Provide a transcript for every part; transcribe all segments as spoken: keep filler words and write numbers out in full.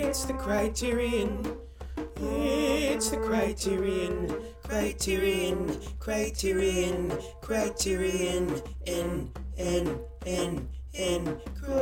It's the Criterion. It's the Criterion. Criterion. Criterion. Criterion. N, N, N, N.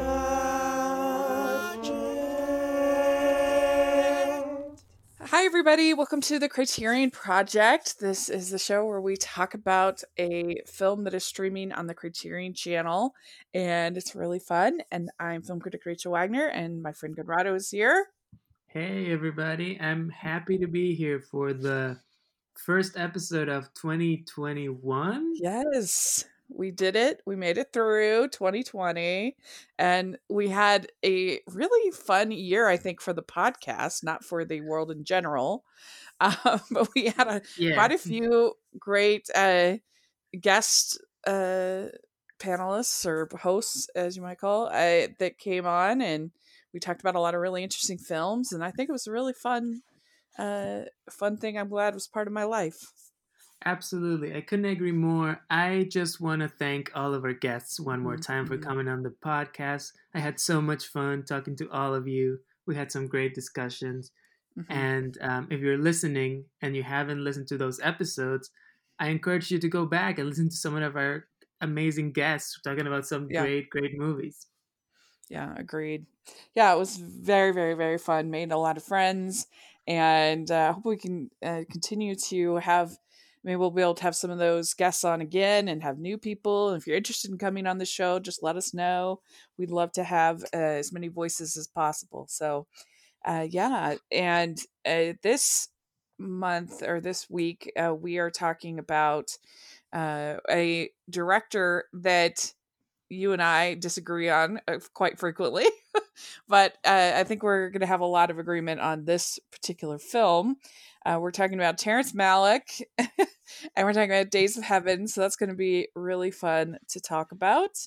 Project. Hi, everybody. Welcome to the Criterion Project. This is the show where we talk about a film that is streaming on the Criterion channel, and it's really fun. And I'm film critic Rachel Wagner, and my friend Conrado is here. Hey, everybody. I'm happy to be here for the first episode of twenty twenty-one. Yes, we did it. We made it through twenty twenty, and we had a really fun year, I think, for the podcast, not for the world in general. Um, but we had a, Yeah. quite a few great uh, guest uh, panelists or hosts, as you might call, uh, that came on, and we talked about a lot of really interesting films. And I think it was a really fun, uh, fun thing. I'm glad was part of my life. Absolutely. I couldn't agree more. I just want to thank all of our guests one more time for Mhm. coming on the podcast. I had so much fun talking to all of you. We had some great discussions. Mhm. And um, if you're listening and you haven't listened to those episodes, I encourage you to go back and listen to some of our amazing guests talking about some Yeah. great, great movies. Yeah, agreed. Yeah, it was very, very, very fun. Made a lot of friends, and I uh, hope we can uh, continue to have. Maybe we'll be able to have some of those guests on again and have new people. If you're interested in coming on the show, just let us know. We'd love to have uh, as many voices as possible. So, uh, yeah, and uh, this month or this week, uh, we are talking about uh, a director that you and I disagree on uh, quite frequently, but uh, I think we're going to have a lot of agreement on this particular film. Uh, we're talking about Terrence Malick, and we're talking about Days of Heaven, so that's going to be really fun to talk about.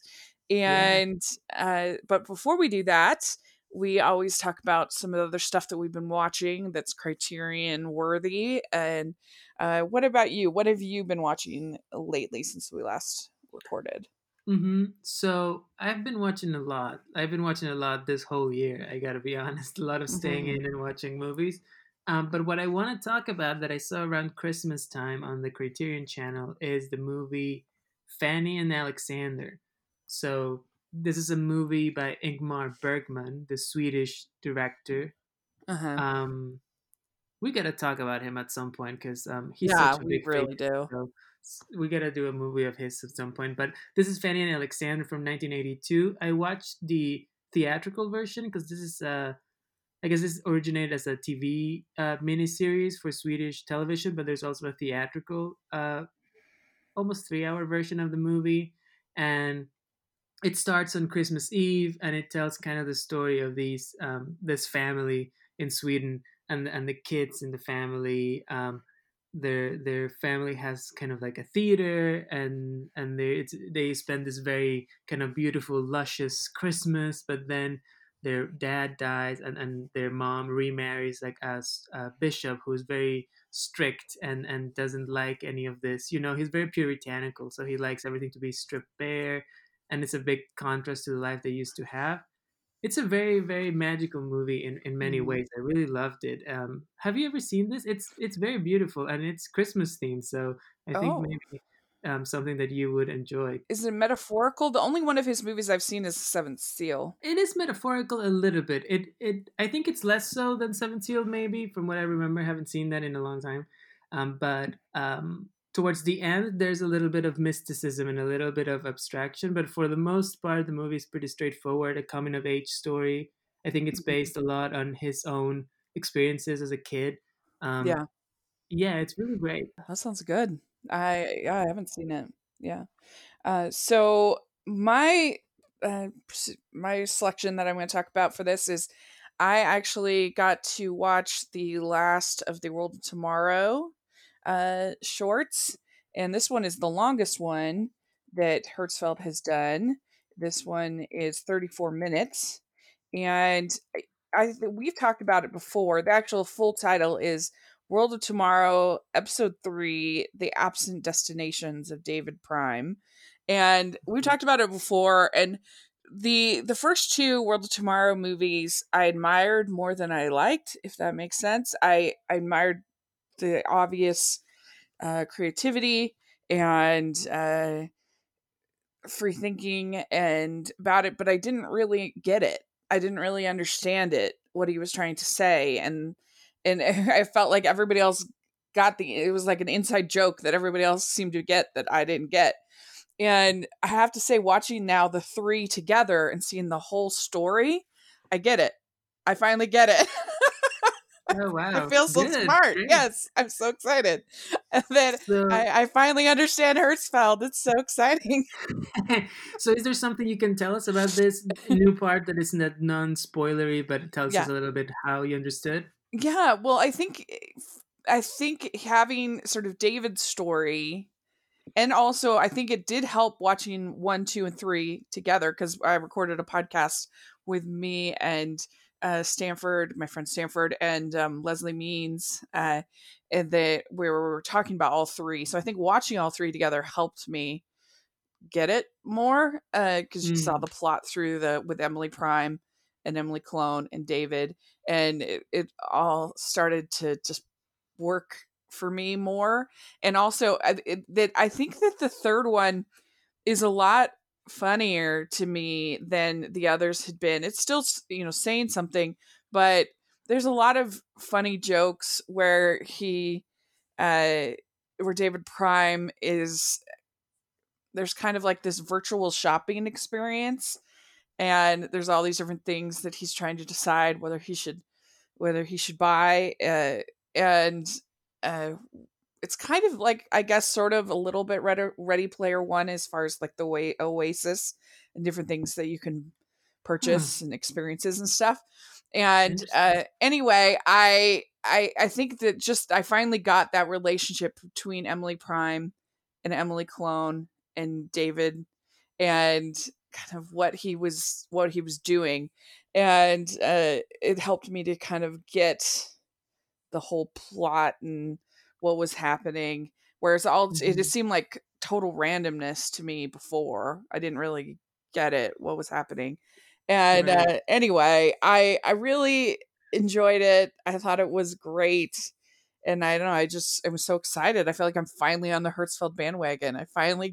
And yeah. uh, but before we do that, we always talk about some of the other stuff that we've been watching that's Criterion worthy. And uh, what about you? What have you been watching lately since we last recorded? Mm-hmm. So I've been watching a lot. I've been watching a lot this whole year. I gotta be honest. A lot of staying Mhm. in and watching movies. Um, but what I want to talk about that I saw around Christmas time on the Criterion Channel is the movie Fanny and Alexander. So this is a movie by Ingmar Bergman, the Swedish director. Uh-huh. Um, we gotta talk about him at some point because um, he's Yeah, such a we big really favorite. do. So s- we gotta do a movie of his at some point. But this is Fanny and Alexander from nineteen eighty-two. I watched the theatrical version because this is, uh, I guess, this originated as a T V uh, miniseries for Swedish television, but there's also a theatrical, uh, almost three-hour version of the movie, and it starts on Christmas Eve, and it tells kind of the story of these um, this family in Sweden and and the kids in the family. Um, their their family has kind of like a theater, and and they it's, they spend this very kind of beautiful, luscious Christmas. But then their dad dies, and, and their mom remarries like as a bishop who's very strict and and doesn't like any of this. You know, he's very puritanical, so he likes everything to be stripped bare, and it's a big contrast to the life they used to have. It's a very, very magical movie in, in many Mhm. ways. I really loved it. Um, have you ever seen this? It's it's very beautiful and it's Christmas themed, so I think Oh, maybe um, something that you would enjoy. is it metaphorical? The only one of his movies I've seen is The Seventh Seal. It is metaphorical a little bit. It it I think it's less so than Seven Sealed, maybe from what I remember. I haven't seen that in a long time, um, but um, towards the end, there's a little bit of mysticism and a little bit of abstraction. But for the most part, the movie is pretty straightforward. A coming of age story. I think it's Mhm. based a lot on his own experiences as a kid. Um, Yeah, yeah, it's really great. that sounds good. I yeah, I haven't seen it. Yeah. Uh, so my uh, s- my selection that I'm going to talk about for this is I actually got to watch the last of the World of Tomorrow uh, shorts, and this one is the longest one that Hertzfeld has done. This one is thirty-four minutes, and I, I we've talked about it before. The actual full title is World of Tomorrow, Episode Three: The Absent Destinations of David Prime. And we've talked about it before, and the the first two World of Tomorrow movies I admired more than I liked, if that makes sense. I, I admired the obvious uh, creativity and uh, free thinking and about it, but I didn't really get it. I didn't really understand it, what he was trying to say, and and I felt like everybody else got the. It was like an inside joke that everybody else seemed to get that I didn't get. And I have to say, watching now the three together and seeing the whole story, I get it. I finally get it. Oh I wow, feel so good, smart. great. Yes, I'm so excited. And then So, I, I finally understand Hertzfeld. It's so exciting. so is there something you can tell us about this new part that is not non-spoilery, but tells us Yeah. a little bit how you understood? Yeah. Well, I think I think having sort of David's story, and also I think it did help watching one, two, and three together, because I recorded a podcast with me and uh, Stanford, my friend Stanford, and um, Leslie Means, uh, and that we were talking about all three. So I think watching all three together helped me get it more, because uh, you saw Mm. the plot through the with Emily Prime and Emily Clone and David, and it, it all started to just work for me more. And also I- it, that I think that the third one is a lot funnier to me than the others had been. It's still, you know, saying something, but there's a lot of funny jokes where he uh where David Prime is, there's kind of like this virtual shopping experience, and there's all these different things that he's trying to decide whether he should whether he should buy, uh, and uh, it's kind of like, I guess, sort of a little bit Ready, Ready Player One, as far as like the way Oasis and different things that you can Huh. purchase and experiences and stuff. And Interesting. uh, anyway, I I I think that just I finally got that relationship between Emily Prime and Emily Clone and David, and kind of what he was what he was doing, and uh, it helped me to kind of get the whole plot and what was happening. Whereas all it Mhm. just seemed like total randomness to me before. I didn't really get it, what was happening. And Right. uh, anyway, I I really enjoyed it. I thought it was great. And I don't know, I just I was so excited. I feel like I'm finally on the Hertzfeld bandwagon. I finally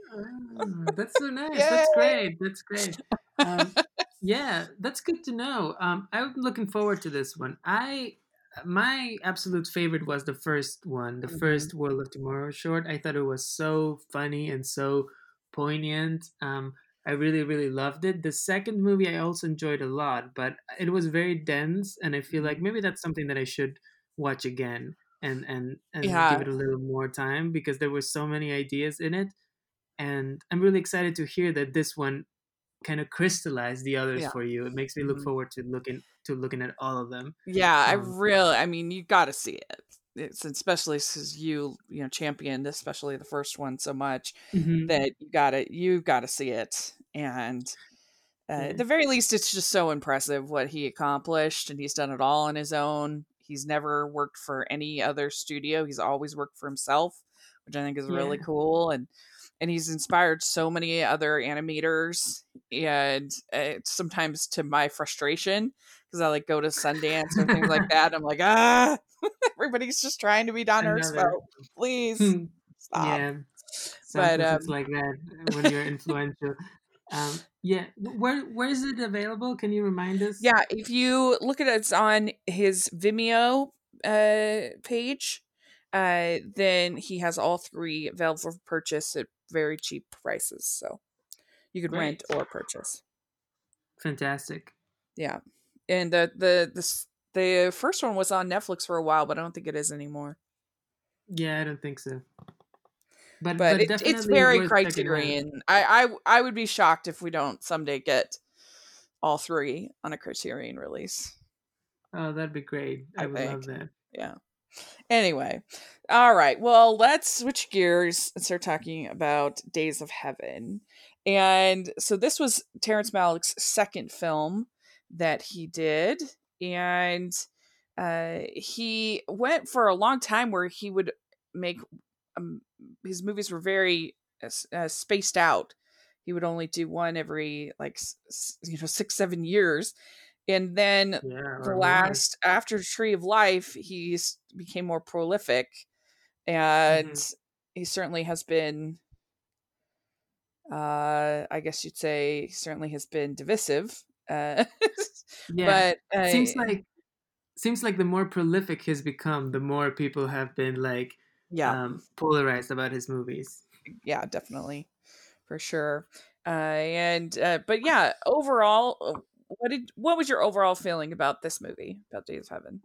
Ah, that's so nice. Yay! That's great. That's great. Um, yeah, that's good to know. Um, I'm looking forward to this one. I my absolute favorite was the first one, the Mhm. first World of Tomorrow short. I thought it was so funny and so poignant. Um, I really, really loved it. The second movie I also enjoyed a lot, but it was very dense, and I feel like Mhm. maybe that's something that I should watch again and and and give Yeah. it a little more time because there were so many ideas in it, and I'm really excited to hear that this one kind of crystallized the others Yeah. for you. It makes me look Mhm. forward to looking to looking at all of them. Yeah, I Um, really I mean, you gotta see it. It's especially since you, you know, championed especially the first one so much, mhm, that you gotta you gotta see it. And uh, at yeah, the very least, it's just so impressive what he accomplished, and he's done it all on his own. He's never worked for any other studio. He's always worked for himself, which I think is yeah, really cool. And and he's inspired so many other animators, and uh, sometimes to my frustration, because I like go to Sundance or things like that. I'm like, ah, everybody's just trying to be Don another. Hertzfeldt. Please stop. Yeah, But sometimes it's um, like that when you're influential. Um, yeah, wh- where where is it available? Can you remind us? yeah, if you look at it, it's on his Vimeo uh, page. Uh, then he has all three available for purchase at very cheap prices. So you could rent Great, or purchase. fantastic. Yeah, and the the the s- the first one was on Netflix for a while, but I don't think it is anymore. Yeah, I don't think so, but But but it, it's definitely very worth checking out. Criterion. I, I I would be shocked if we don't someday get all three on a Criterion release. Oh, that'd be great. I I would think. love that. Yeah. Anyway, all right. Well, let's switch gears and start talking about Days of Heaven. And so this was Terrence Malick's second film that he did, and uh, he went for a long time where he would make um, his movies were very uh, uh, spaced out. he would only do one every like you know six seven years, and then Yeah, the or more. last after Tree of Life he became more prolific, and Mm-hmm. he certainly has been uh I guess you'd say he certainly has been divisive, uh Yeah, but uh seems like seems like the more prolific he's become, the more people have been like yeah, um, polarized about his movies. yeah, definitely, for sure. Uh and uh but yeah, overall, uh, what did what was your overall feeling about this movie, about Days of Heaven?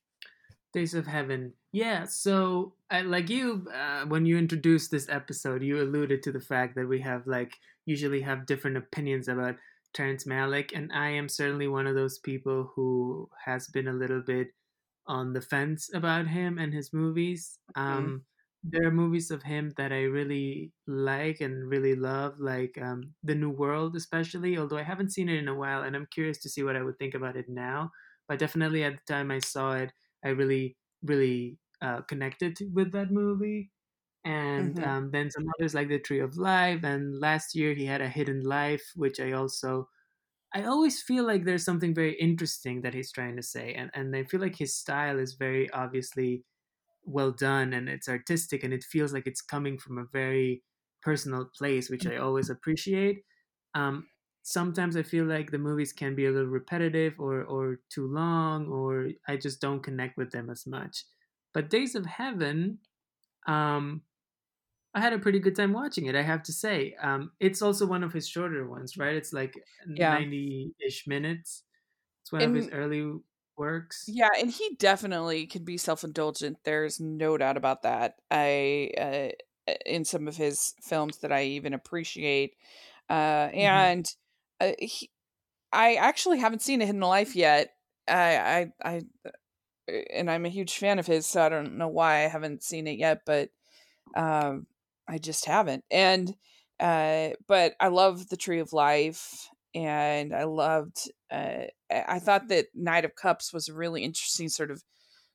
Days of Heaven. Yeah, so I, like you, uh, when you introduced this episode, you alluded to the fact that we have like usually have different opinions about Terrence Malick, and I am certainly one of those people who has been a little bit on the fence about him and his movies. Mm, Um, there are movies of him that I really like and really love, like um, The New World, especially. Although I haven't seen it in a while, and I'm curious to see what I would think about it now. But definitely at the time I saw it, I really, really uh, connected with that movie. And mhm. um, then some others like The Tree of Life. And last year he had A Hidden Life, which I also I always feel like there's something very interesting that he's trying to say, and and I feel like his style is very obviously well done and it's artistic and it feels like it's coming from a very personal place, which I always appreciate. Um, Sometimes I feel like the movies can be a little repetitive or or too long, or I just don't connect with them as much. But Days of Heaven, um, I had a pretty good time watching it, I have to say. Um, it's also one of his shorter ones, right? It's like Yeah. ninety-ish minutes. It's one of his And early works. yeah, and he definitely can be self-indulgent. There's no doubt about that. I uh, in some of his films that I even appreciate. Uh Hmm. and uh, he, I actually haven't seen A Hidden Life yet. I I I and I'm a huge fan of his, so I don't know why I haven't seen it yet, but um I just haven't. And uh but I love The Tree of Life, and I loved uh I I thought that Knight of Cups was a really interesting sort of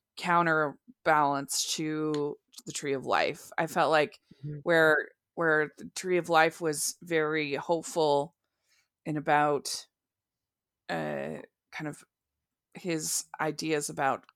counterbalance to The Tree of Life. I felt like Hmm. where where The Tree of Life was very hopeful and about uh kind of his ideas about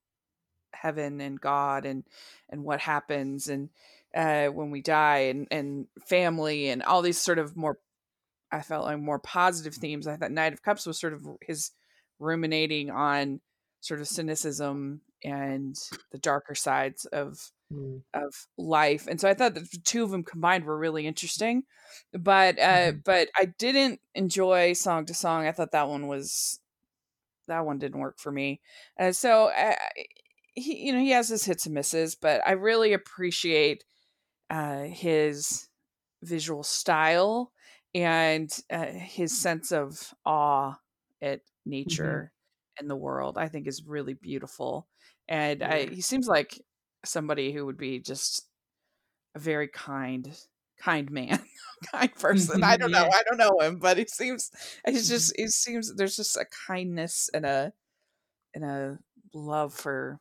heaven and God and and what happens, and uh when we die, and and family and all these sort of more, I felt like, more positive themes. I thought Knight of Cups was sort of his ruminating on sort of cynicism and the darker sides of Hmm. of life. And so I thought that the two of them combined were really interesting. But uh Hmm. but I didn't enjoy Song to Song. I thought that one was that one didn't work for me. Uh, so I, he, you know, he has his hits and misses, but I really appreciate uh, his visual style and uh, his sense of awe at Hmm. nature and the world. I think is really beautiful, and I, Yeah. he seems like somebody who would be just a very kind, kind man, kind person. I don't know, Yeah. I don't know him, but he seems, he's Mhm. just, it seems there's just a kindness and a and a love for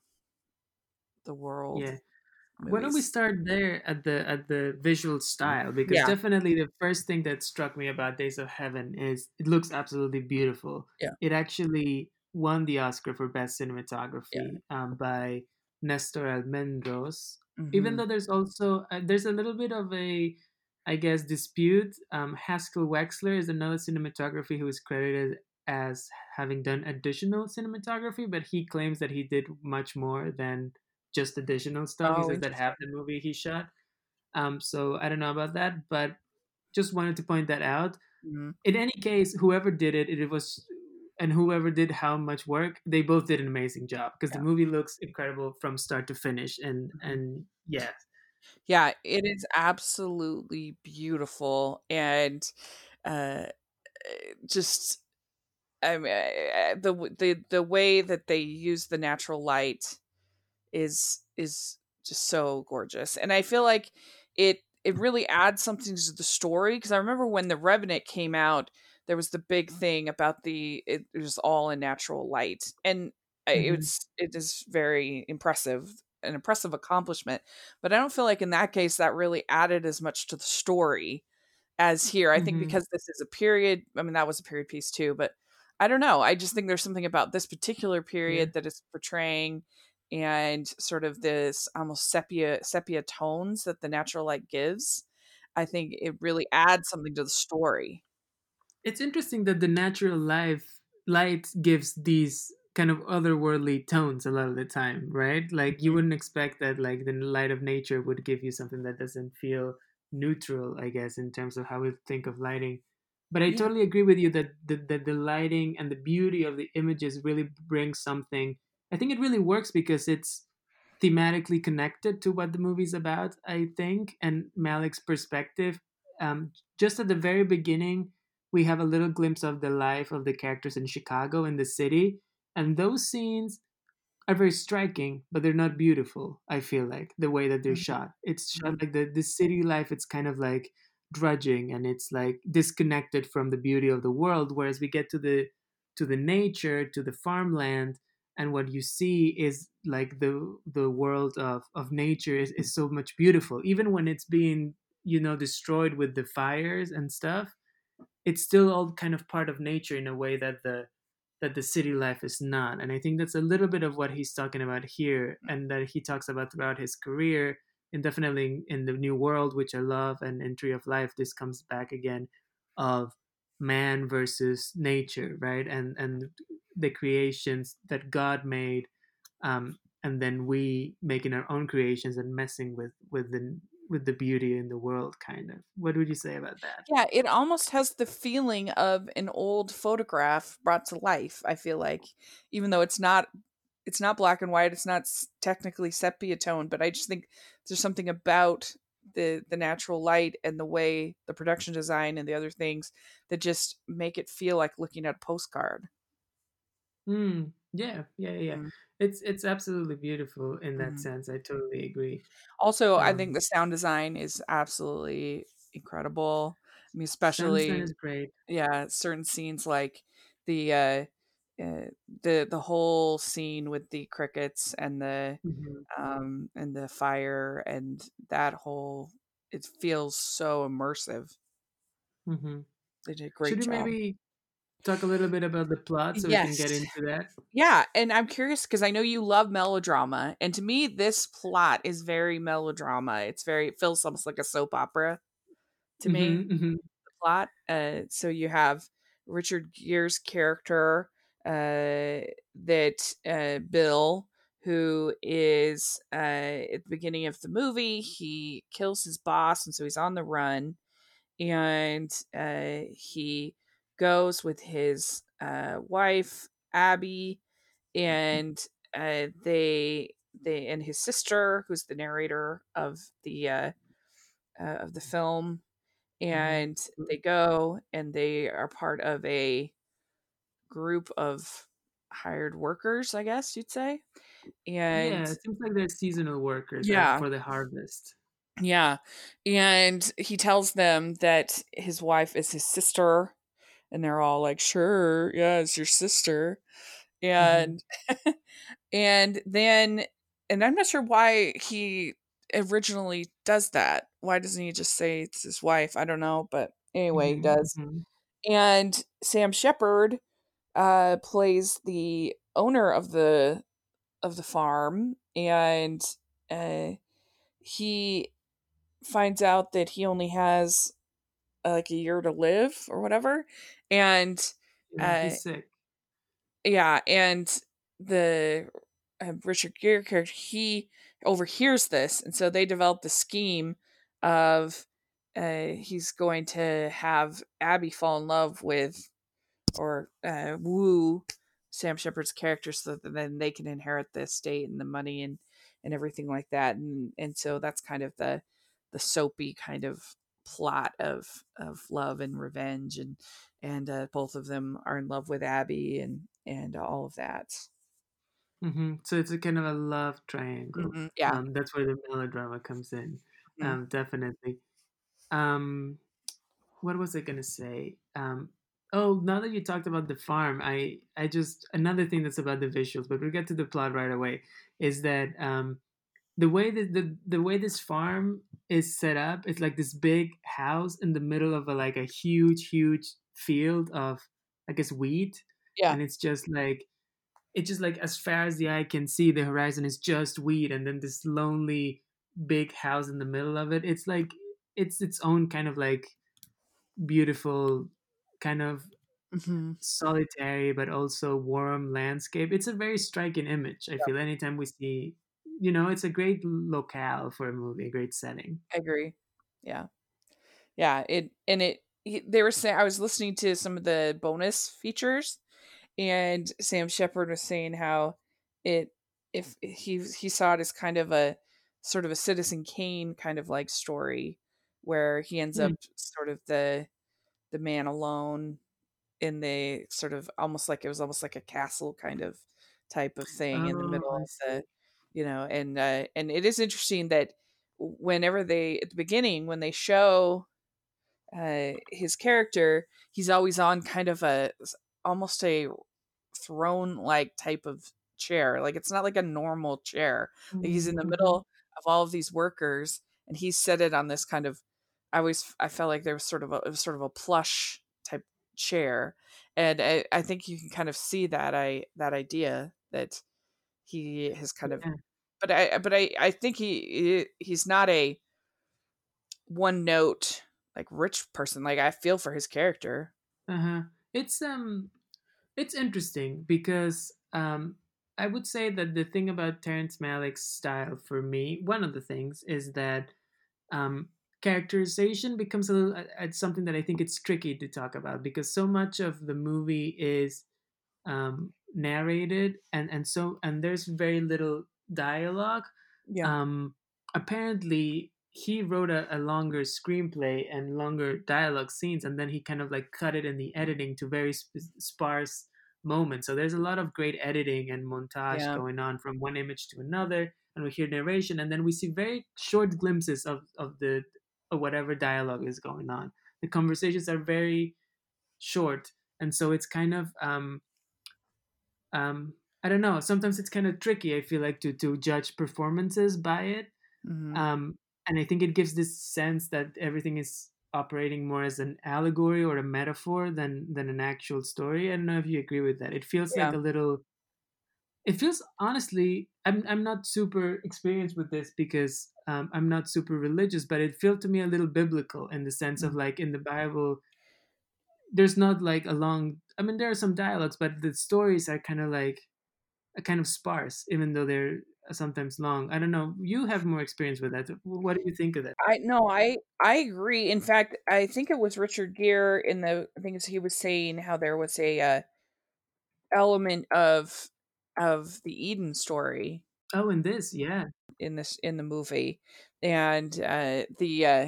the world Yeah. Why don't we movies. start there at the at the visual style? Because Yeah, definitely the first thing that struck me about Days of Heaven is it looks absolutely beautiful. yeah, It actually won the Oscar for Best yeah. Cinematography um, by Nestor Almendros. Even Mhm. though there's also uh, there's a little bit of a, I guess, dispute. Um, Haskell Wexler is another cinematography who is credited as having done additional cinematography, but he claims that he did much more than just additional stuff. He Oh, says that half interesting. the movie he shot. Um, so I don't know about that, but just wanted to point that out. Mhm. In any case, whoever did it, it was, and whoever did how much work, they both did an amazing job because the Yeah. movie looks incredible from start to finish. And Mhm. and yeah. Yeah, it is absolutely beautiful, and, uh, just, I mean, eh, the w the the way that they use the natural light is is just so gorgeous. And I feel like it it really adds something to the story, because I remember when The Revenant came out, there was the big thing about the it, it was all in natural light, and I- Hmm. it's it is very impressive, an impressive accomplishment. But I don't feel like in that case that really added as much to the story as here. I think Mm-hmm. because this is a period, I mean, that was a period piece too, but I don't know. I just think there's something about this particular Yeah. period that it's portraying and sort of this almost sepia sepia tones that the natural light gives. I think it really adds something to the story. It's interesting that the natural life light gives these kind of otherworldly tones a lot of the time, right? Like you Mhm. wouldn't expect that like the light of nature would give you something that doesn't feel neutral, I guess, in terms of how we think of lighting. But I Yeah. totally agree with you that the, that the lighting and the beauty of the images really brings something. I think it really works because it's thematically connected to what the movie's about, I think, and Malik's perspective. Um, just at the very beginning, we have a little glimpse of the life of the characters in Chicago, in the city, and those scenes are very striking, but they're not beautiful. I feel like the way that they're Mhm, shot, it's shot mhm. like the the city life. It's kind of like drudging, and it's like disconnected from the beauty of the world. Whereas we get to the to the nature, to the farmland, and what you see is like the the world of of nature is, is so much beautiful, even when it's being you know destroyed with the fires and stuff. It's still all kind of part of nature in a way that the that the city life is not. And I think that's a little bit of what he's talking about here, and that he talks about throughout his career, and definitely in the New World, which I love, and in Tree of Life, this comes back again of man versus nature, right? And and the creations that God made, um, and then we making our own creations and messing with with the with the beauty in the world, kind of. What would you say about that? Yeah, it almost has the feeling of an old photograph brought to life, I feel like, even though it's not it's not black and white, it's not s technically sepia tone, but I just think there's something about the the natural light and the way the production design and the other things that just make it feel like looking at a postcard. Mm, yeah, yeah, yeah. yeah. Mhm, It's it's absolutely beautiful in that mhm. sense. I totally agree. Also, I think Um, the sound design is absolutely incredible. I mean, sound design especially is great. yeah, certain scenes like the uh, uh the the whole scene with the crickets and the Hmm. um and the fire and that whole it feels so immersive. Hmm. They did a Should great we job. maybe talk a little bit about the plot so we can Yes. get into that? Yeah, and I'm curious because I know you love melodrama, and to me, this plot is very melodrama. It's very it feels almost like a soap opera to me. Hmm. Hmm. Plot. Uh, so you have Richard Gere's character, uh, that uh, Bill, who is uh, at the beginning of the movie, he kills his boss, and so he's on the run, and uh, he goes with his uh, wife Abby, and uh, they they and his sister, who's the narrator of the uh, uh, of the film, Hmm. and they go and they are part of a group of hired workers, I guess you'd say. And Yeah, it seems like they're seasonal workers uh, yeah, for the harvest. yeah. And he tells them that his wife is his sister, and they're all like, "Sure, yeah, it's your sister." Hmm. And and then and I'm not sure why he originally does that. Why doesn't he just say it's his wife? I don't know, but anyway, he Hmm. does. Hmm. And Sam Shepard uh, plays the owner of the of the farm, and uh, he finds out that he only has uh, like a year to live or whatever, and Yeah, uh, he's sick. yeah, and the uh, Richard Gere character he overhears this, and so they develop the scheme of uh, he's going to have Abby fall in love with or uh, woo Sam Shepard's character so that then they can inherit the estate and the money and and everything like that. And and so that's kind of the the soapy kind of plot of of love and revenge, and and uh, both of them are in love with Abby and and all of that. Hmm. So it's a kind of a love triangle. Hmm, yeah. Um, that's where the melodrama comes in. Mhm. Um, definitely. Um, what was I gonna say? Um, oh, now that you talked about the farm, I I just another thing that's about the visuals, but we'll get to the plot right away. Is that um, the way that the the way this farm is set up, it's like this big house in the middle of a like a huge huge field of, I guess, wheat, Yeah. and it's just like it's just like as far as the eye can see, the horizon is just wheat, and then this lonely big house in the middle of it. It's like it's its own kind of like beautiful, kind of Hmm. solitary but also warm landscape. It's a very striking image. I feel anytime we see, you know, it's a great locale for a movie, a great setting. I agree. Yeah. Yeah. It and it. he- They were saying I was listening to some of the bonus features, and Sam Shepard was saying how it if he he saw it as kind of a sort of a Citizen Kane kind of like story where he ends up Hmm. sort of the the man alone in the sort of almost like it was almost like a castle kind of type of thing in the Oh, middle I of see. the you know and uh and it is interesting that whenever they at the beginning when they show uh his character he's always on kind of a almost a throne like type of chair. Like it's not like a normal chair. Like he's in the Mm-hmm. middle of all of these workers and he's seated on this kind of I always I felt like there was sort of a it was sort of a plush type chair. And I, I think you can kind of see that I that idea that he has kind of Yeah. but I but I I think he he's not a one note like rich person. Like I feel for his character. Uh-huh. It's um it's interesting because um I would say that the thing about Terrence Malick's style for me, one of the things is that um, characterization becomes a little uh, it's something that I think it's tricky to talk about because so much of the movie is um, narrated and and so and there's very little dialogue. Yeah. Um, apparently, he wrote a, a longer screenplay and longer dialogue scenes, and then he kind of like cut it in the editing to very sp- sparse moments. So there's a lot of great editing and montage Yeah. going on from one image to another, and we hear narration, and then we see very short glimpses of of the of whatever dialogue is going on. The conversations are very short, and so it's kind of um, um, I don't know. Sometimes it's kind of tricky. I feel like to to judge performances by it, Hmm. um, and I think it gives this sense that everything is operating more as an allegory or a metaphor than than an actual story. I don't know if you agree with that. It feels like Yeah. a little. It feels honestly. I'm I'm not super experienced with this because um, I'm not super religious, but it felt to me a little biblical in the sense of Mhm. like in the Bible, there's not like a long. I mean, there are some dialogues, but the stories are kind of like uh, kind of sparse, even though they're sometimes long. I don't know. You have more experience with that. What do you think of that? I no, I I agree. In fact, I think it was Richard Gere in the I think it's- he was saying how there was a uh, element of of the Eden story Oh, and this, yeah. in this in the movie, and uh, the uh,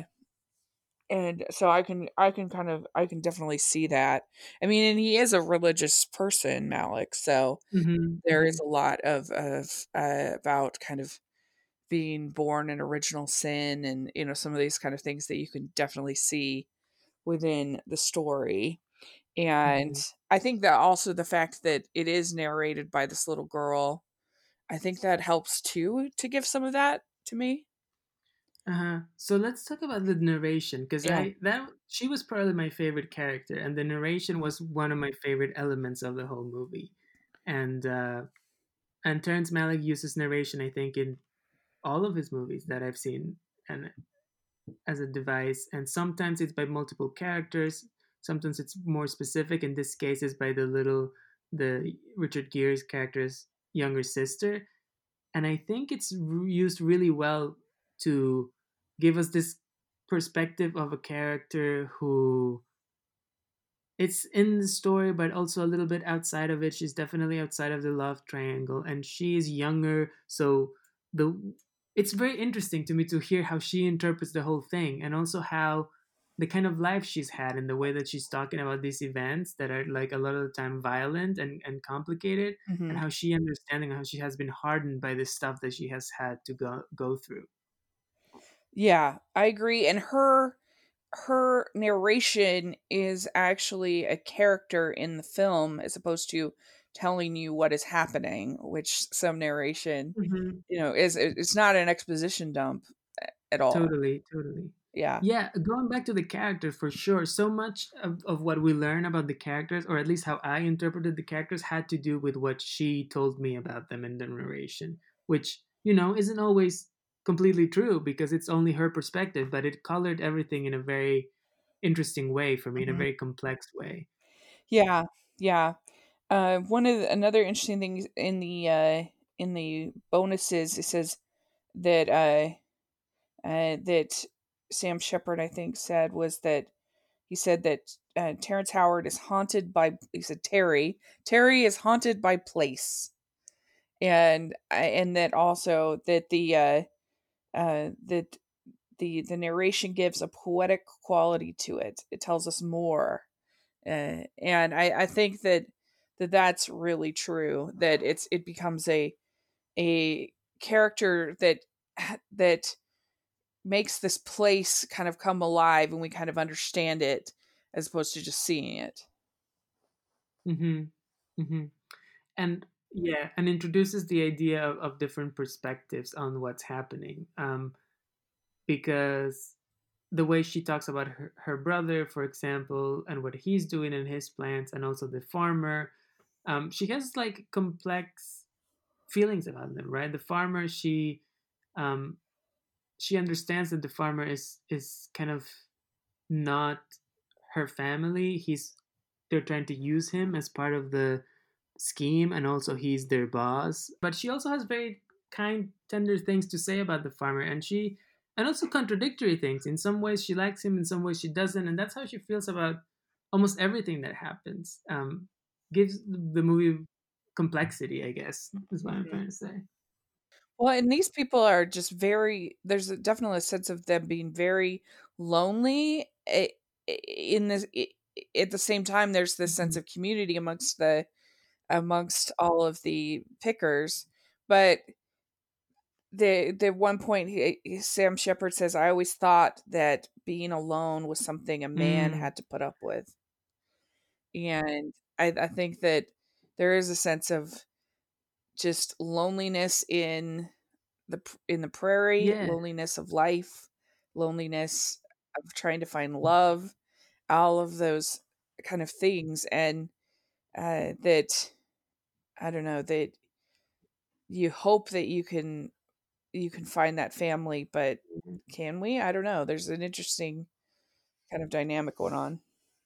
and so I can I can kind of I can definitely see that. I mean, and he is a religious person, Malik. So Hmm. there is Hmm. a lot of of uh, about kind of being born in original sin, and you know some of these kind of things that you can definitely see within the story. And Hmm. I think that also the fact that it is narrated by this little girl, I think that helps too to give some of that to me. Uh-huh. So let's talk about the narration because Yeah. I that she was probably my favorite character, and the narration was one of my favorite elements of the whole movie. And uh, and Terrence Malick uses narration, I think, in all of his movies that I've seen, and as a device. And sometimes it's by multiple characters. Sometimes it's more specific. In this case, it's by the little the Richard Gere's character's younger sister, and I think it's r- used really well to give us this perspective of a character who it's in the story but also a little bit outside of it. She's definitely outside of the love triangle and she is younger, so the it's very interesting to me to hear how she interprets the whole thing and also how the kind of life she's had and the way that she's talking about these events that are like a lot of the time violent and, and complicated, and Hmm. how she understanding how she has been hardened by the stuff that she has had to go go through. Yeah, I agree. And her her narration is actually a character in the film as opposed to telling you what is happening, which some narration, Hmm. you know, is it's not an exposition dump at all. Totally, totally. Yeah. Yeah, going back to the characters for sure. So much of, of what we learn about the characters, or at least how I interpreted the characters, had to do with what she told me about them in the narration, which, you know, isn't always completely true because it's only her perspective, but it colored everything in a very interesting way for me, in a Mhm. very complex way. Yeah. Yeah. Uh, one of the, another interesting things in the uh, in the bonuses, it says that uh, uh, that Sam Shepard, I think, said was that he said that uh, Terrence Howard is haunted by. He said Terry. Terry is haunted by place, and I and that also that the uh, uh, that the the narration gives a poetic quality to it. It tells us more, uh, and I I think that that that's really true. That it's it becomes a a character that that makes this place kind of come alive, and we kind of understand it as opposed to just seeing it. Hmm. Hmm. And yeah, and introduces the idea of, of different perspectives on what's happening. Um, because the way she talks about her, her brother, for example, and what he's doing in his plants, and also the farmer, um, she has like complex feelings about them, right? The farmer, she um, she understands that the farmer is is kind of not her family. He's they're trying to use him as part of the scheme, and also he's their boss. But she also has very kind, tender things to say about the farmer, and she and also contradictory things. In some ways she likes him, in some ways she doesn't, and that's how she feels about almost everything that happens. Um, gives the movie complexity, I guess, is what I'm Mhm. trying to say. Well, and these people are just very, there's a, definitely a sense of them being very lonely. eh, eh, In this, eh, at the same time, there's this sense Mhm. of community amongst the amongst all of the pickers. But the the one point, he, he- Sam Shepard says, "I always thought that being alone was something a man Mm, had to put up with," and I, I think that there is a sense of just loneliness in the p- in the prairie, yeah. loneliness of life, loneliness of trying to find love, all of those kind of things, and uh, that I don't know that you hope that you can you can find that family, but can we? I don't know. There's an interesting kind of dynamic going on.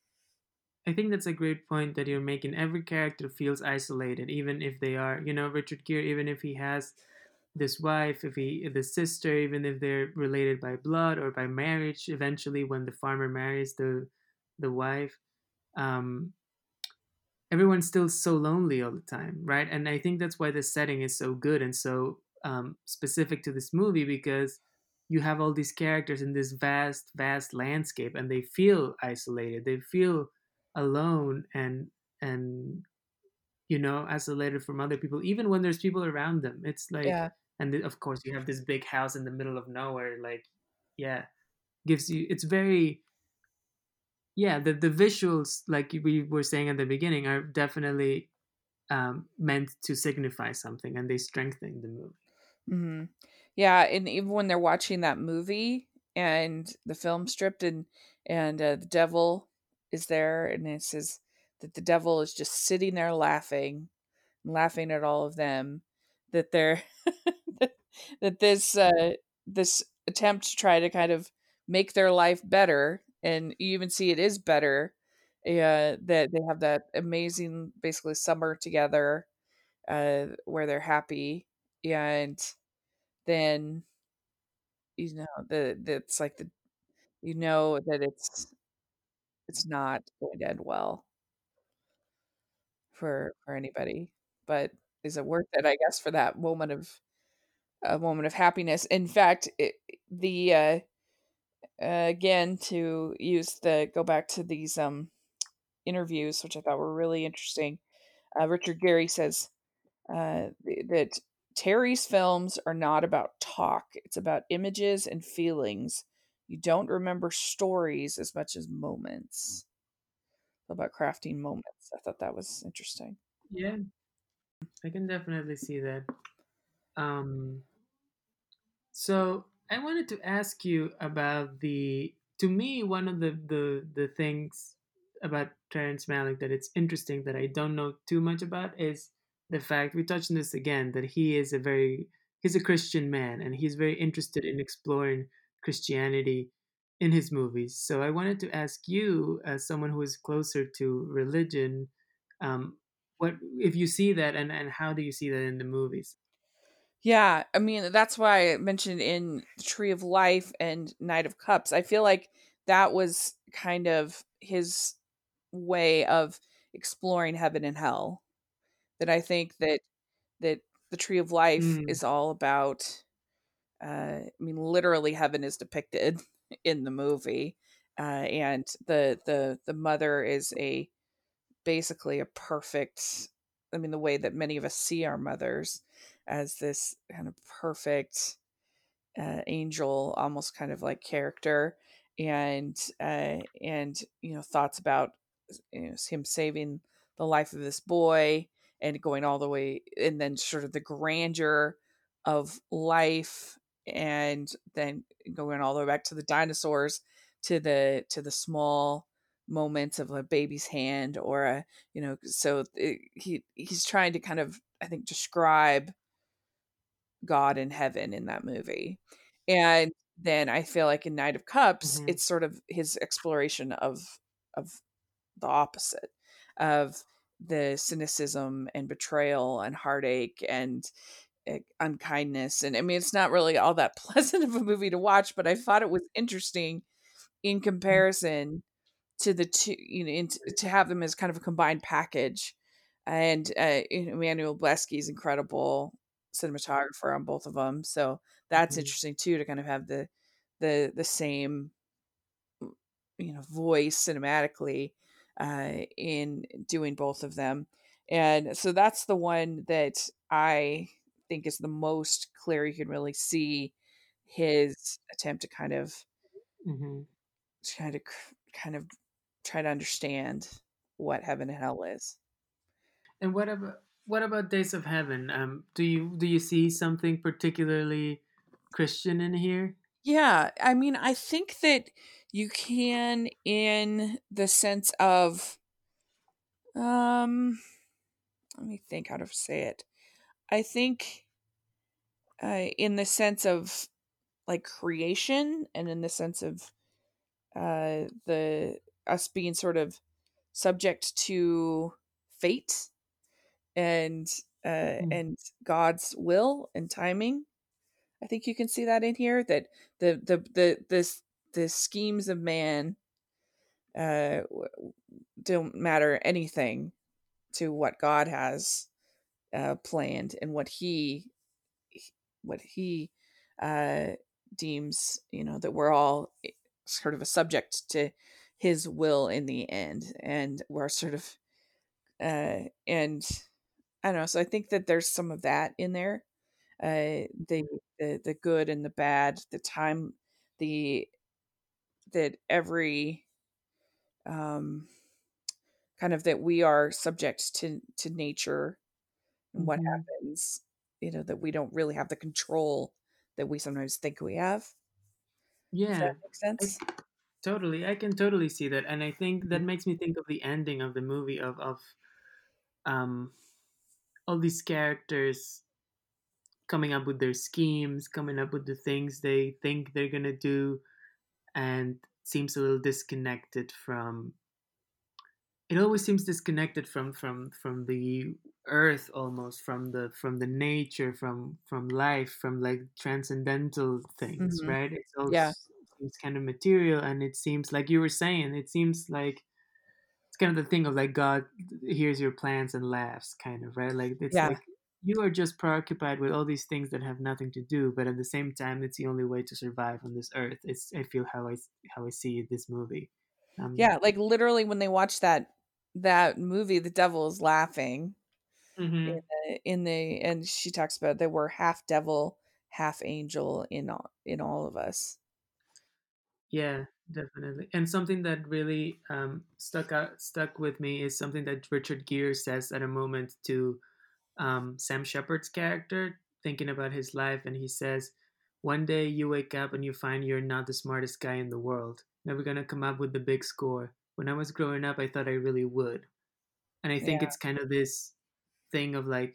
I think that's a great point that you're making. Every character feels isolated, even if they are, you know, Richard Gere, even if he has this wife, if he, the sister, even if they're related by blood or by marriage, eventually when the farmer marries the, the wife, um, everyone's still so lonely all the time, right? And I think that's why the setting is so good and so um, specific to this movie because you have all these characters in this vast, vast landscape, and they feel isolated. They feel alone and and you know isolated from other people, even when there's people around them. It's like, Yeah. and th- of course you have this big house in the middle of nowhere. Like, yeah, gives you. It's very yeah. The the visuals, like we were saying at the beginning, are definitely um, meant to signify something, and they strengthen the movie. Hmm. Yeah, and even when they're watching that movie and the film stripped, and and uh, the devil is there, and it says that the devil is just sitting there laughing, laughing at all of them, that they're that, that this uh, this attempt to try to kind of make their life better, and you even see it is better. Yeah, that they have that amazing, basically summer together, uh, where they're happy, and then you know the, the it's like the you know that it's it's not going to end well for for anybody. But is it worth it? I guess for that moment of a moment of happiness. In fact, it, the uh, uh, again to use the go back to these um interviews, which I thought were really interesting. Uh, Richard Gere says uh, th- that Terry's films are not about talk; it's about images and feelings. You don't remember stories as much as moments. About crafting moments. I thought that was interesting. Yeah, I can definitely see that. Um, so I wanted to ask you about the. To me, one of the the the things about Terrence Malick that it's interesting that I don't know too much about is the fact we touched on this again that he is a very he's a Christian man and he's very interested in exploring Christianity in his movies. So I wanted to ask you, as someone who is closer to religion, um, what if you see that, and and how do you see that in the movies? Yeah, I mean, that's why I mentioned in the Tree of Life and Knight of Cups. I feel like that was kind of his way of exploring heaven and hell. That I think that that the Tree of Life Mm, is all about uh I mean literally heaven is depicted in the movie. Uh and the the the mother is a basically a perfect, I mean, the way that many of us see our mothers as this kind of perfect uh, angel, almost kind of like character, and uh, and you know thoughts about you know, him saving the life of this boy and going all the way, and then sort of the grandeur of life, and then going all the way back to the dinosaurs, to the to the small moments of a baby's hand or a you know so it, he he's trying to kind of I think describe God in heaven in that movie. And then I feel like in Knight of Cups, mhm, it's sort of his exploration of of the opposite of the cynicism and betrayal and heartache and uh, unkindness. And I mean, it's not really all that pleasant of a movie to watch, but I thought it was interesting in comparison to the two, you know, in, to have them as kind of a combined package. And uh, Emmanuel Blesky is incredible cinematographer on both of them, so that's mhm, interesting too to kind of have the the the same you know voice cinematically uh, in doing both of them, and so that's the one that I think is the most clear. You can really see his attempt to kind of mhm. kind of kind of try to understand what heaven and hell is. And what about what about Days of Heaven? Um, do you do you see something particularly Christian in here? Yeah, I mean, I think that you can in the sense of um let me think how to say it. I think uh, in the sense of like creation and in the sense of uh the us being sort of subject to fate and uh Mm, and God's will and timing. I think you can see that in here that the the the this the schemes of man uh w- don't matter anything to what God has uh planned and what he what he uh deems, you know, that we're all i- sort of a subject to his will in the end, and we're sort of uh and I don't know, so I think that there's some of that in there. Uh the the the good and the bad, the time, the that every um kind of that we are subject to to nature and what mhm. happens, you know, that we don't really have the control that we sometimes think we have. Does that Yeah, make I, sense? totally. I can totally see that, and I think that Mhm. makes me think of the ending of the movie of of um all these characters coming up with their schemes, coming up with the things they think they're gonna do, and seems a little disconnected from it always seems disconnected from from from the earth, almost from the from the nature, from from life, from like transcendental things, Mhm. right? It all Yeah. s- seems kind of material, and it seems like you were saying, it seems like it's kind of the thing of like God hears your plans and laughs, kind of, right? Like it's Yeah. like you are just preoccupied with all these things that have nothing to do, but at the same time it's the only way to survive on this earth. It's I feel how i how I see this movie. um Yeah, like, literally, when they watch that that movie, the devil is laughing in mhm. the in the and she talks about that we're half devil, half angel in all in all of us. Yeah, definitely. And something that really um, stuck out stuck with me is something that Richard Gere says at a moment to um, Sam Shepard's character, thinking about his life, and he says, "One day you wake up and you find you're not the smartest guy in the world, never gonna come up with the big score. When I was growing up, I thought I really would." And I think Yeah. it's kind of this thing of like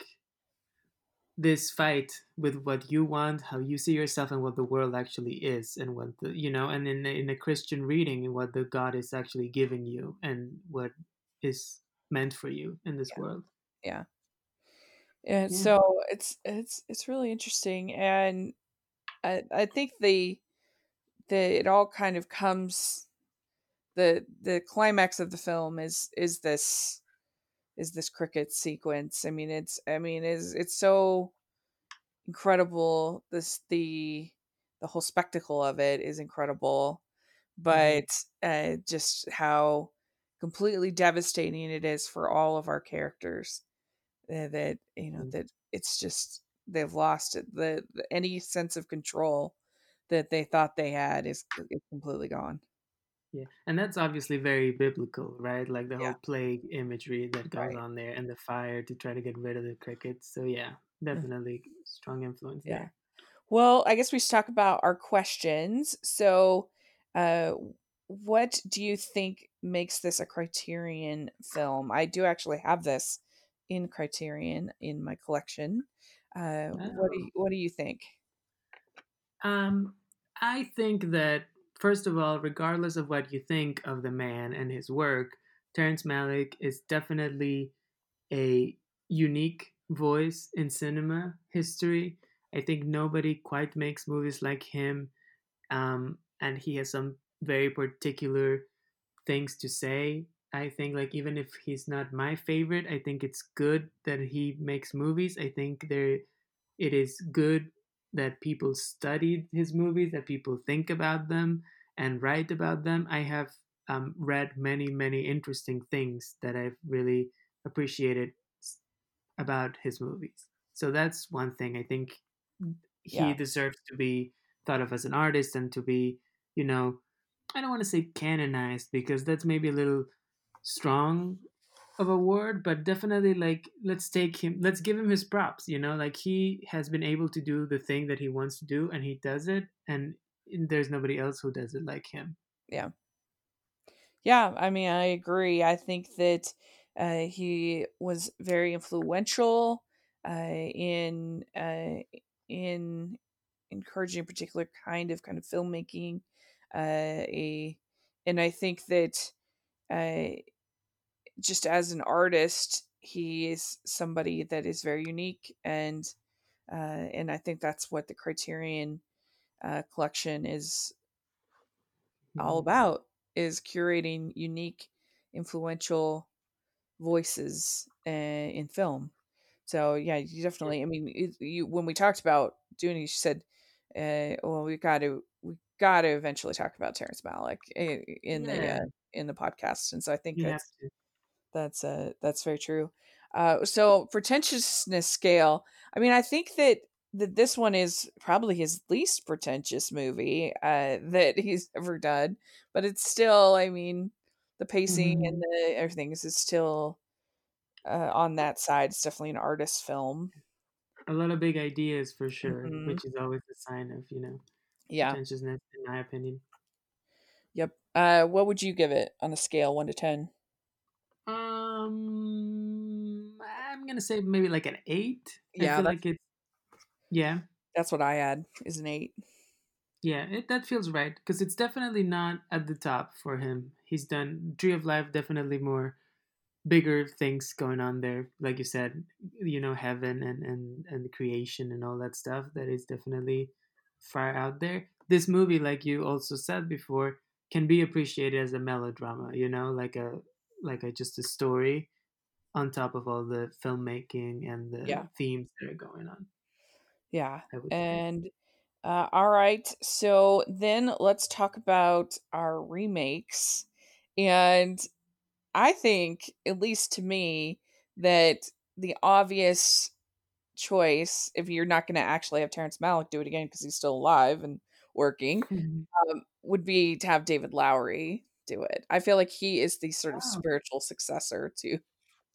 this fight with what you want, how you see yourself, and what the world actually is, and what the, you know, and in in a Christian reading, what the God is actually giving you, and what is meant for you in this Yeah. world. Yeah. And Yeah. so it's it's it's really interesting, and I I think the the it all kind of comes the the climax of the film is is this is this cricket sequence. I mean, it's I mean, is it's so incredible. This the the whole spectacle of it is incredible, Hmm. but uh, just how completely devastating it is for all of our characters. Uh, that you know that it's just they've lost it. The, the any sense of control that they thought they had is is completely gone. Yeah, and that's obviously very biblical, right? Like the Yeah, whole plague imagery that goes right. on there, and the fire to try to get rid of the crickets. So yeah, Uh, definitely strong influence Yeah. there. Well, I guess we should talk about our questions. So, uh, what do you think makes this a Criterion film? I do actually have this in Criterion in my collection. Uh, what do Oh. you, what do you think? Um, I think that first of all, regardless of what you think of the man and his work, Terrence Malick is definitely a unique voice in cinema history. I think nobody quite makes movies like him, um, and he has some very particular things to say. I think like even if he's not my favorite, I think it's good that he makes movies. I think there it is good that people studied his movies, that people think about them and write about them. I have um, read many, many interesting things that I've really appreciated about his movies. So that's one thing. I think he Yeah, deserves to be thought of as an artist and to be, you know, I don't want to say canonized because that's maybe a little strong of a word, but definitely like let's take him, let's give him his props, you know, like he has been able to do the thing that he wants to do and he does it, and there's nobody else who does it like him. yeah, yeah. I mean, I agree. I think that uh, he was very influential uh, in uh, in encouraging a particular kind of kind of filmmaking. Uh, a and I think that uh, just as an artist, he is somebody that is very unique, and uh, and I think that's what the Criterion uh, collection is all Mhm. about: is curating unique, influential voices uh, in film. So yeah, you Yeah. definitely. I mean, it, you when we talked about doing it, you said, uh, "Well, we got to we got to eventually talk about Terrence Malick i- in the Yeah, uh, in the podcast." And so I think you have that's to. that's uh that's very true. Uh, so pretentiousness scale. I mean, I think that that this one is probably his least pretentious movie uh, that he's ever done, but it's still. I mean, the pacing and Mhm. the everything is is still uh, on that side. It's definitely an artist film. A lot of big ideas for sure, Hmm. which is always a sign of, you know, Yeah. pretentiousness in my opinion. Yep. Uh, what would you give it on a scale one to ten? Um, I'm gonna say maybe like an eight. I Yeah, feel that's like it's yeah, that's what I had. Is an eight. yeah. It that feels right because it's definitely not at the top for him. He's done Tree of Life, definitely more bigger things going on there. Like you said, you know, heaven and and and creation and all that stuff. That is definitely far out there. This movie, like you also said before, can be appreciated as a melodrama. You know, like a like a just a story on top of all the filmmaking and Yeah. the themes that are going on. Yeah. I would say. And uh, all right. So then let's talk about our remakes. And I think, at least to me, that the obvious choice, if you're not going to actually have Terrence Malick do it again because he's still alive and working, Mhm. um, would be to have David Lowery do it. I feel like he is the sort of Oh, spiritual successor to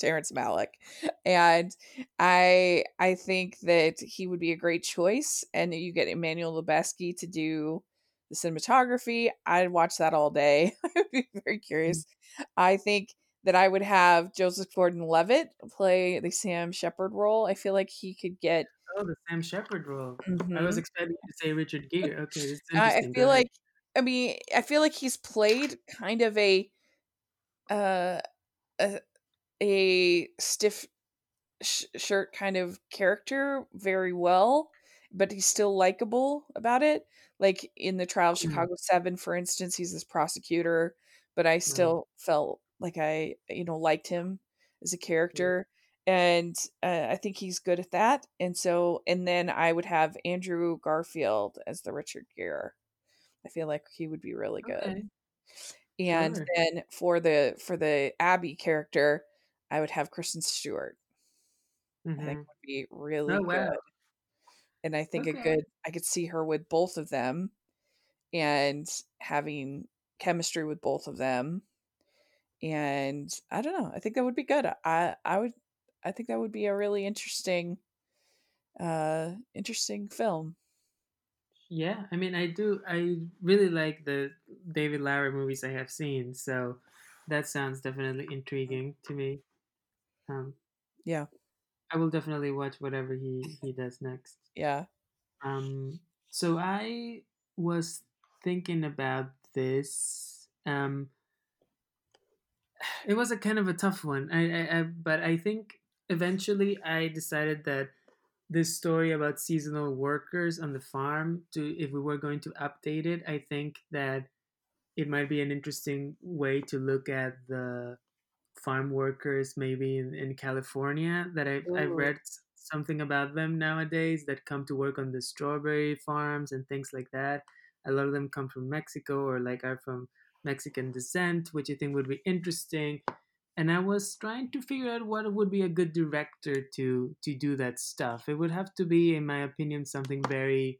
Terrence Malick, and I I think that he would be a great choice. And you get Emmanuel Lubezki to do the cinematography. I'd watch that all day. I'd be very curious. I think that I would have Joseph Gordon-Levitt play the Sam Shepard role. I feel like he could get. Oh, the Sam Shepard role. I was Mhm. expecting you to say Richard Gere. Okay, this is I I interesting. Go feel ahead. like. I mean, I feel like he's played kind of a uh a, a stiff sh- shirt kind of character very well, but he's still likable about it. Like in the Trial of Mm, Chicago seven, for instance, he's this prosecutor, but I right. still felt like I, you know, liked him as a Yeah. character. And uh, I think he's good at that. And so, and then I would have Andrew Garfield as the Richard Gere. I feel like he would be really good. Okay. And Sure. then for the for the Abby character, I would have Kristen Stewart. I think Mm-hmm. would be really Oh good. wow. And I think a Okay. good I could see her with both of them and having chemistry with both of them. And I don't know. I think that would be good. I I would I think that would be a really interesting uh interesting film. Yeah, I mean, I do. I really like the David Lowery movies I have seen, so that sounds definitely intriguing to me. Um, Yeah. I will definitely watch whatever he he does next. Yeah. Um, so I was thinking about this. Um, it was a kind of a tough one. I, I, I but I think eventually I decided that this story about seasonal workers on the farm, to if we were going to update it, I think that it might be an interesting way to look at the farm workers maybe in, in California that I've, I've Ooh. read something about them nowadays that come to work on the strawberry farms and things like that. A lot of them come from Mexico or like are from Mexican descent, which I think would be interesting. And I was trying to figure out what would be a good director to to do that stuff. It would have to be, in my opinion, something very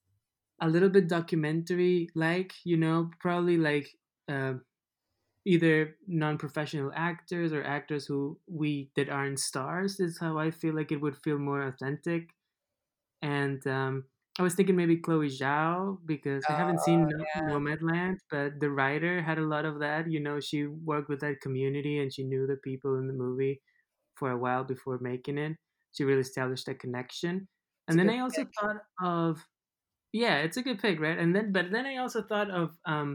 a little bit documentary like, you know, probably like uh, either non-professional actors or actors who we that aren't stars is how I feel like it would feel more authentic. And um, I was thinking maybe Chloe Zhao because I haven't Oh, seen No- yeah. Nomadland, but the writer had a lot of that. You know, she worked with that community and she knew the people in the movie for a while before making it. She really established a connection. It's a And then good I also pick. thought of yeah, it's a good pick, right? And then but then I also thought of um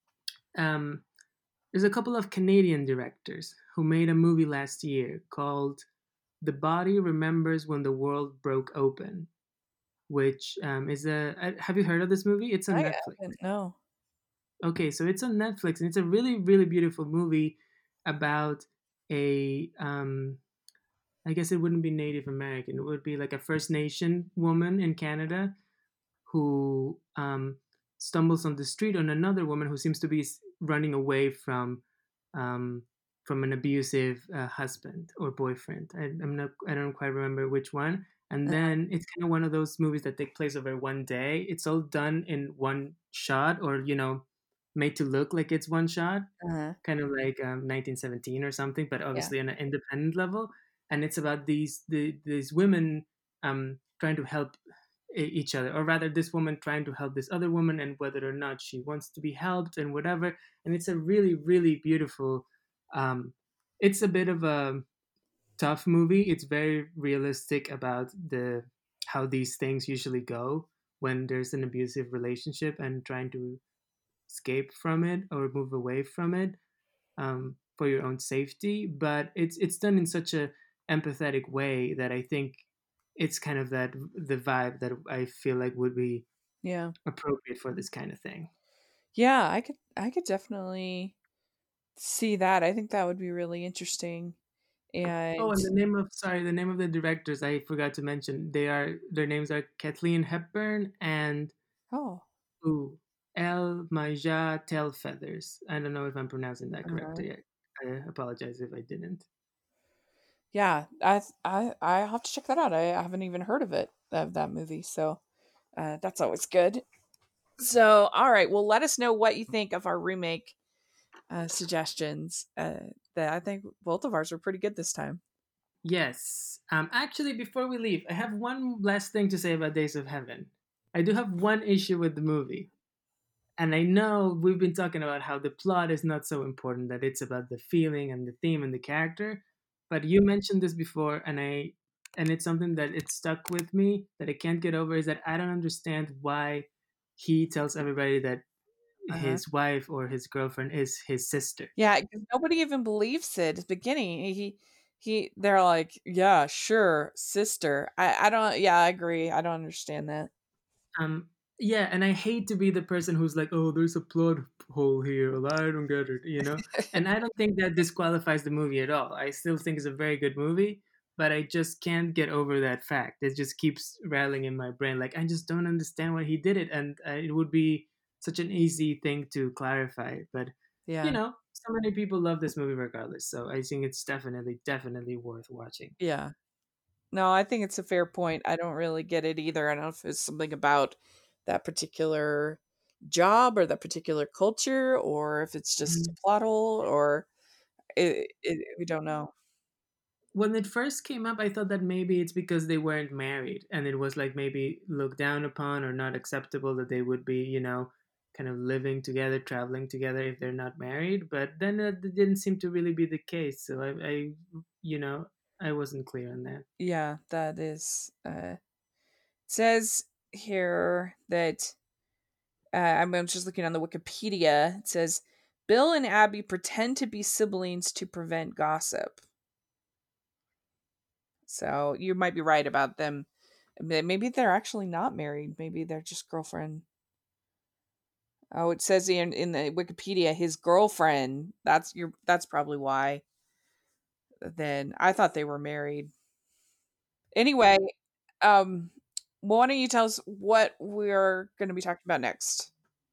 um there's a couple of Canadian directors who made a movie last year called The Body Remembers When the World Broke Open, which um, is a. uh, Have you heard of this movie? It's on I Netflix. haven't. No. Okay, so it's on Netflix, and it's a really, really beautiful movie about a. Um, I guess it wouldn't be Native American. It would be like a First Nation woman in Canada who um, stumbles on the street on another woman who seems to be s- running away from um, from an abusive uh, husband or boyfriend. I, I'm not. I don't quite remember which one. And Uh, then it's kind of one of those movies that take place over one day. It's all done in one shot, or you know, made to look like it's one shot, uh, kind of like um, nineteen seventeen or something, but yeah. obviously on an independent level. And it's about these the, these women um, trying to help e- each other, or rather, this woman trying to help this other woman, and whether or not she wants to be helped and whatever. And it's a really, really beautiful. Um, it's a bit of a tough movie. It's very realistic about the how these things usually go when there's an abusive relationship and trying to escape from it or move away from it um, for your own safety. But it's it's done in such a empathetic way that I think it's kind of that the vibe that I feel like would be Yeah. appropriate for this kind of thing. Yeah, I could I could definitely see that. I think that would be really interesting. Oh, And and the name of sorry, the name of the directors I forgot to mention. They are their names are Kathleen Hepburn and oh, ooh, El Maja Tailfeathers. I don't know if I'm pronouncing that uh, correctly. I, I apologize if I didn't. yeah, I I I have to check that out. I haven't even heard of it of that movie, so uh, that's always good. So, all right, well, let us know what you think of our remake uh, suggestions. Uh, that I think both of ours were pretty good this time. Yes. Um, actually, before we leave, I have one last thing to say about Days of Heaven. I do have one issue with the movie. And I know we've been talking about how the plot is not so important, that it's about the feeling and the theme and the character. But you mentioned this before, and I and it's something that it stuck with me that I can't get over is that I don't understand why he tells everybody that Uh-huh. his wife or his girlfriend is his sister. Yeah, 'cause nobody even believes it at the beginning. He he they're like, "Yeah, sure, sister." I I don't yeah, I agree. I don't understand that. Um, yeah, and I hate to be the person who's like, "Oh, there's a plot hole here. Well, I don't get it," you know. And I don't think that disqualifies the movie at all. I still think it's a very good movie, but I just can't get over that fact. It just keeps rattling in my brain. Like I just don't understand why he did it, and uh, it would be such an easy thing to clarify. But you Yeah. know, so many people love this movie regardless. So I think it's definitely, definitely worth watching. Yeah. No, I think it's a fair point. I don't really get it either. I don't know if it's something about that particular job or that particular culture or if it's just a Mhm. plot hole or it, it we don't know. When it first came up, I thought that maybe it's because they weren't married and it was like maybe looked down upon or not acceptable that they would be, you know, kind of living together, traveling together if they're not married. But then it didn't seem to really be the case. So I, I you know, I wasn't clear on that. Yeah, that is uh it says here that uh, I'm just looking on the Wikipedia. It says Bill and Abby pretend to be siblings to prevent gossip. So you might be right about them. Maybe they're actually not married. Maybe they're just girlfriend. Oh, it says in in the Wikipedia his girlfriend. That's your. That's probably why. Then I thought they were married. Anyway, um, why don't you tell us what we're going to be talking about next?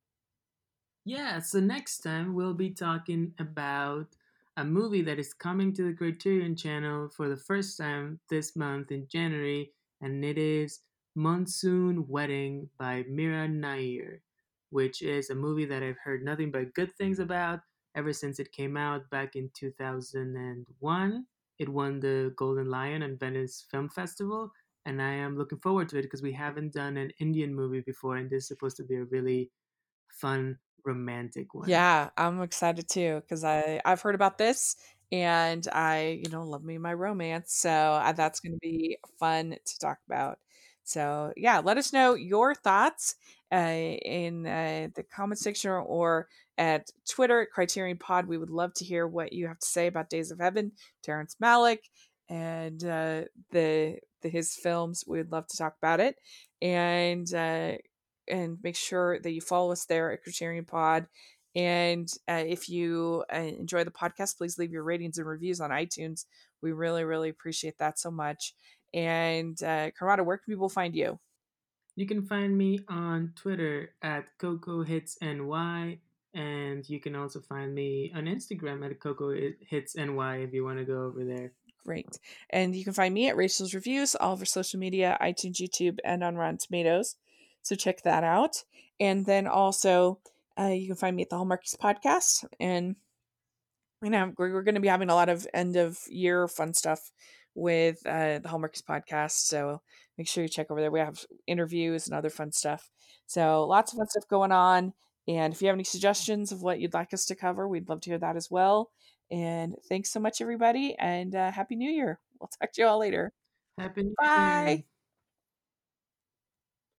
Yeah, so next time we'll be talking about a movie that is coming to the Criterion channel for the first time this month in January, and it is Monsoon Wedding by Mira Nair, which is a movie that I've heard nothing but good things about ever since it came out back in two thousand one. It won the Golden Lion and Venice Film Festival, and I am looking forward to it because we haven't done an Indian movie before, and this is supposed to be a really fun romantic one. Yeah, I'm excited too because I I've heard about this and I you know love me my romance, so I, that's going to be fun to talk about. So yeah, let us know your thoughts uh, in uh, the comment section or at Twitter at Criterion Pod. We would love to hear what you have to say about Days of Heaven, Terrence Malick, and uh, the the his films. We'd love to talk about it, and uh, and make sure that you follow us there at Criterion Pod. And uh, if you uh, enjoy the podcast, please leave your ratings and reviews on iTunes. We really, really appreciate that so much. And uh, Carmada, where can people find you? You can find me on Twitter at Coco Hits N Y, and you can also find me on Instagram at Coco Hits N Y if you want to go over there. Great. And you can find me at Rachel's Reviews, all of our social media, iTunes, YouTube, and on Rotten Tomatoes. So check that out. And then also, uh, you can find me at the Hallmarkies Podcast. And you know, we're, we're going to be having a lot of end of year fun stuff with uh, the Hallmarkies podcast. So make sure you check over there. We have interviews and other fun stuff. So lots of fun stuff going on. And if you have any suggestions of what you'd like us to cover, we'd love to hear that as well. And thanks so much, everybody. And uh, Happy New Year. We'll talk to you all later. Happy New Year! Bye.